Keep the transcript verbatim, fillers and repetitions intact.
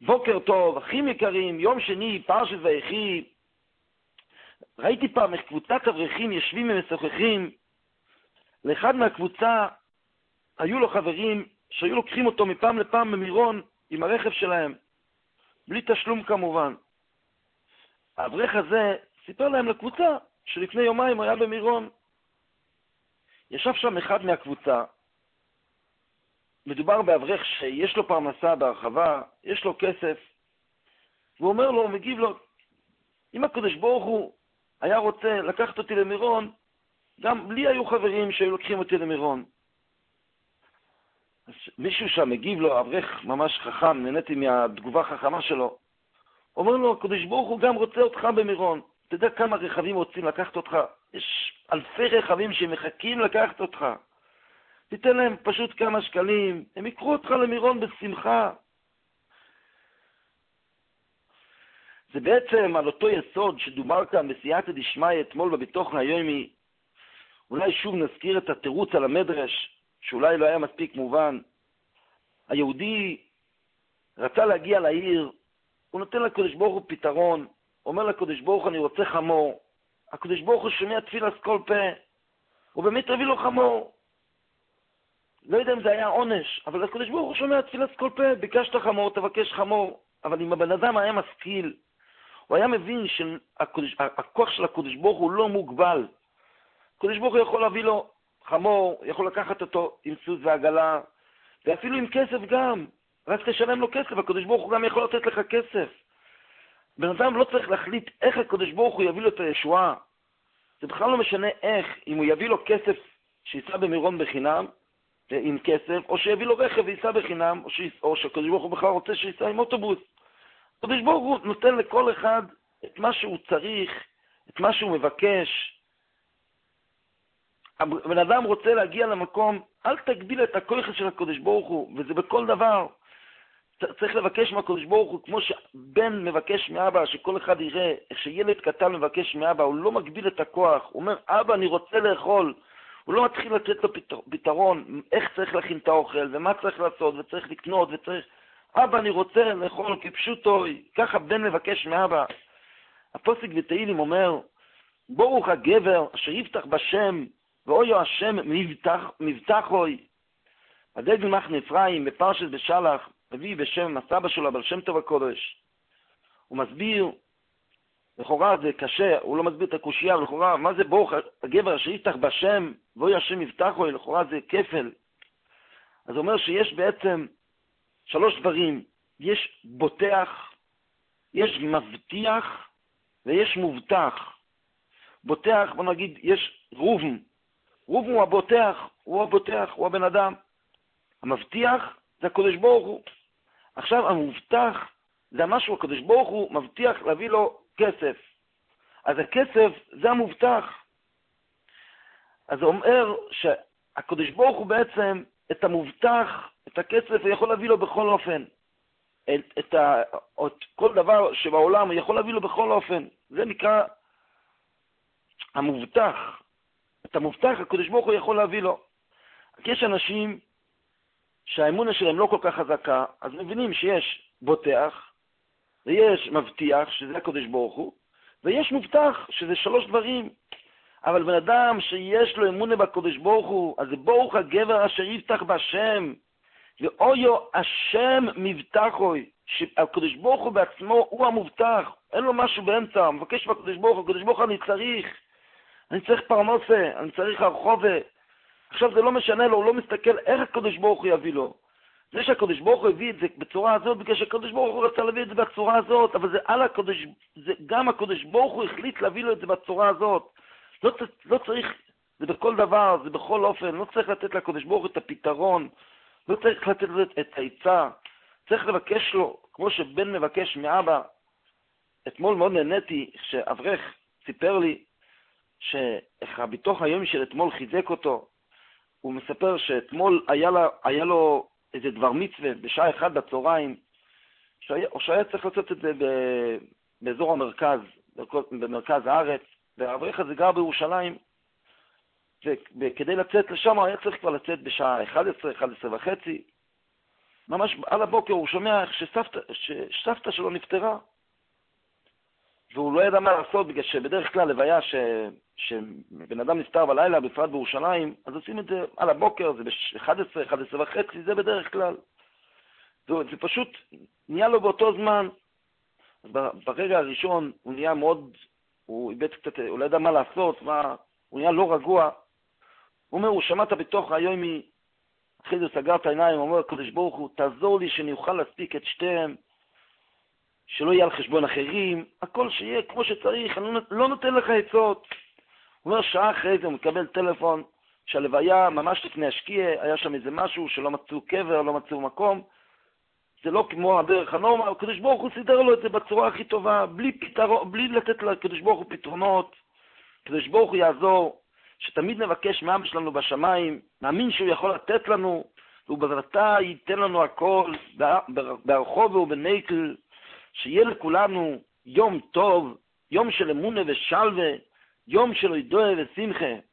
בוקר טוב, אחים יקרים, יום שני, פרשת ויחי. ראיתי פעם איך קבוצת אברכים יושבים ומשוחחים. לאחד מהקבוצה היו לו חברים שהיו לוקחים אותו מפעם לפעם במירון עם הרכב שלהם, בלי תשלום כמובן. האברך הזה סיפר להם לקבוצה שלפני יומיים היה במירון. ישב שם אחד מהקבוצה. מדובר באברך שיש לו פרנסה בהרחבה, יש לו כסף, והוא אומר לו, הוא מגיב לו, אם הקדוש ברוך הוא היה רוצה לקחת אותי למירון, גם לי היו חברים שהיו לוקחים אותי למירון. אז מישהו שם מגיב לו, אברך ממש חכם, נהניתי מהתגובה החכמה שלו, אומר לו, הקדוש ברוך הוא גם רוצה אותך במירון. אתה יודע כמה רכבים רוצים לקחת אותך? יש אלפי רכבים שמחכים לקחת אותך. תיתן להם פשוט כמה שקלים, הם יקחו אותך למירון בשמחה. זה בעצם על אותו יסוד שדובר כאן בסייעתא דשמיא אתמול בביטוח היומי. אולי שוב נזכיר את התירוץ על המדרש, שאולי לא היה מספיק מובן. היהודי רצה להגיע לעיר, הוא נותן לקדוש ברוך הוא פתרון, אומר לקדוש ברוך הוא אני רוצה חמור. הקדוש ברוך הוא שומע תפילת כל פה, הוא באמת הביא לו חמור. לא יודע אם זה היה עונש, אבל הקדוש ברוך הוא שומע תפילת כל פה, ביקשת חמור, תבקש חמור. אבל אם הבן אדם היה משכיל, הוא היה מבין שהכוח של הקדוש ברוך הוא לא מוגבל. הקדוש ברוך הוא יכול להביא לו חמור, יכול לקחת אותו עם סוס ועגלה, ואפילו עם כסף גם. רק תשלם לו כסף, הקדוש ברוך הוא גם יכול לתת לך כסף. בן אדם לא צריך להחליט איך הקדוש ברוך הוא יביא לו את הישועה. זה בכלל לא משנה איך, אם הוא יביא לו כסף שיסע במירון בחינם, עם כסף, או שיביא לו רכב ויסע בחינם, או, שיס... או שהקדוש ברוך הוא בכלל רוצה שיסע עם אוטובוס. הקדוש ברוך הוא נותן לכל אחד את מה שהוא צריך, את מה שהוא מבקש. הבן אדם רוצה להגיע למקום, אל תגביל את הכוח של הקדוש ברוך הוא, וזה בכל דבר. צריך לבקש מהקדוש ברוך הוא, כמו שבן מבקש מאבא, שכל אחד יראה, איך שילד קטן מבקש מאבא, הוא לא מגביל את הכוח, הוא אומר, אבא, אני רוצה לאכול. הוא לא מתחיל לתת לו פתרון, איך צריך להכין את האוכל, ומה צריך לעשות, וצריך לקנות, וצריך... אבא, אני רוצה לאכול כפשוטו, ככה בן מבקש מאבא. הפוסק בתהילים אומר, ברוך הגבר אשר יבטח בשם, ואויו השם מבטח, מבטחוי. הדגל מחנה אפרים בפרשת בשלח, מביא בשם הסבא שלו, אבל שם טוב הקודש. הוא מסביר, לכאורה זה קשה, הוא לא מסביר את הקושייה, אבל לכאורה, מה זה ברוך הגבר אשר יבטח בשם, ואויו השם מבטחוי, לכאורה זה כפל. אז הוא אומר שיש בעצם שלוש דברים, יש בוטח, יש מבטיח, ויש מובטח. בוטח, בוא נגיד, יש רובן. רובן הוא הבוטח, הוא הבוטח, הוא הבן אדם. המבטיח זה הקדוש ברוך הוא. עכשיו המובטח זה משהו, הקדוש ברוך הוא מבטיח להביא לו כסף. אז הכסף זה המובטח. אז הוא אומר שהקדוש ברוך הוא בעצם את המובטח, את הכסף, הוא יכול להביא לו בכל אופן. את, את, ה, את כל דבר שבעולם הוא יכול להביא לו בכל אופן. זה נקרא המובטח. את המובטח הקדוש ברוך הוא יכול להביא לו. יש אנשים שהאמונה שלהם לא כל כך חזקה, אז מבינים שיש בוטח, ויש מבטיח, שזה הקדוש ברוך הוא, ויש מובטח, שזה שלוש דברים. אבל בן אדם שיש לו אמונה בקדוש ברוך הוא, אז זה ברוך הגבר אשר יבטח בשם, ואויו השם מבטחוי, שהקדוש ברוך הוא בעצמו הוא המובטח, אין לו משהו באמצע, מבקש בקדוש ברוך הוא, הקדוש ברוך הוא אני צריך, אני צריך פרנסה, אני צריך הרחובה. עכשיו זה לא משנה לו, הוא לא מסתכל איך הקדוש ברוך הוא יביא לו. זה שהקדוש ברוך הוא הביא את זה בצורה הזאת, בגלל שהקדוש ברוך הוא רצה להביא את זה בצורה הזאת, אבל זה על הקדוש, זה גם הקדוש ברוך הוא החליט להביא לו את זה בצורה הזאת. לא, לא צריך, זה בכל דבר, זה בכל אופן, לא צריך לתת לקדוש ברוך הוא את הפתרון, לא צריך לתת לו את העצה, צריך לבקש לו, כמו שבן מבקש מאבא. אתמול מאוד נהניתי שאברך סיפר לי, שאיך הביטוח היומי של אתמול חיזק אותו. הוא מספר שאתמול היה, לה, היה לו איזה דבר מצווה בשעה אחת בצהריים, שהיה, או שהיה צריך לעשות את זה ב, באזור המרכז, במרכז הארץ, והאברך הזה גר בירושלים, וכדי לצאת לשם היה צריך כבר לצאת בשעה אחת עשרה, אחת עשרה וחצי, ממש על הבוקר הוא שומע איך שסבתא, שסבתא שלו נפטרה. והוא לא ידע מה לעשות, בגלל שבדרך כלל לוויה ש... שבן אדם נפטר בלילה, בפרט בירושלים, אז עושים את זה על הבוקר, זה ב-אחת עשרה, אחת עשרה וחצי, זה בדרך כלל. זה פשוט נהיה לו באותו זמן. אז ברגע הראשון הוא נהיה מאוד, הוא איבד קצת, הוא לא ידע מה לעשות, מה, הוא נהיה לא רגוע. הוא אומר, הוא שמעת בתוך היומי, אחרי זה סגר את העיניים, הוא אומר, הקדוש ברוך הוא, תעזור לי שאני אוכל להספיק את שתיהם, שלא יהיה על חשבון אחרים, הכל שיהיה כמו שצריך, אני לא נותן לך עצות. הוא אומר, שעה אחרי זה הוא מקבל טלפון, שהלוויה ממש לפני השקיע, היה שם איזה משהו שלא מצאו קבר, לא מצאו מקום, זה לא כמו הדרך הנורמה, הקדוש ברוך הוא סידר לו את זה בצורה הכי טובה, בלי, פתרון, בלי לתת לקדוש ברוך הוא פתרונות, הקדוש ברוך הוא יעזור, שתמיד נבקש מאבא שלנו בשמיים, מאמין שהוא יכול לתת לנו, ובברתה ייתן לנו הכל, ברחוב ובנקל, שיהיה לכולנו יום טוב, יום של אמונה ושלווה, יום של ידועה ושמחה.